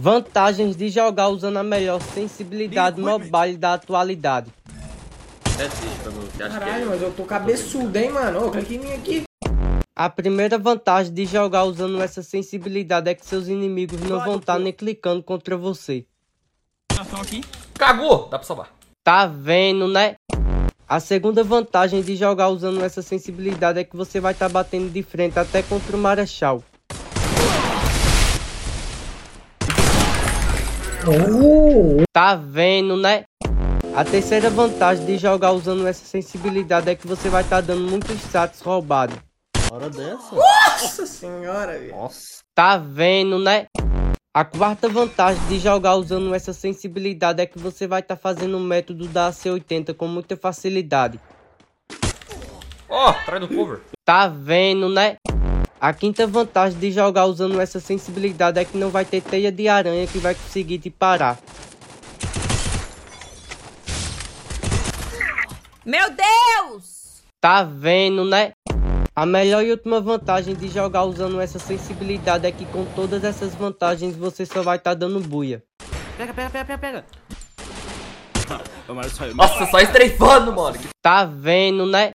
Vantagens de jogar usando a melhor sensibilidade mobile da atualidade. Caralho, mas eu tô cabeçudo, hein, mano? Ô, clique em mim aqui. A primeira vantagem de jogar usando essa sensibilidade é que seus inimigos não vão estar nem clicando contra você. Cagou! Dá pra salvar. Tá vendo, né? A segunda vantagem de jogar usando essa sensibilidade é que você vai estar batendo de frente até contra o Marechal. Tá vendo, né? A terceira vantagem de jogar usando essa sensibilidade é que você vai estar dando muitos saques roubados. Hora dessa? Nossa senhora, velho. Nossa. Tá vendo, né? A quarta vantagem de jogar usando essa sensibilidade é que você vai estar fazendo o método da AC-80 com muita facilidade. Ó, atrás do cover. Tá vendo, né? A quinta vantagem de jogar usando essa sensibilidade é que não vai ter teia de aranha que vai conseguir te parar. Meu Deus! Tá vendo, né? A melhor e última vantagem de jogar usando essa sensibilidade é que com todas essas vantagens você só vai estar dando buia. Pega. Nossa, só estrefando, mano. Tá vendo, né?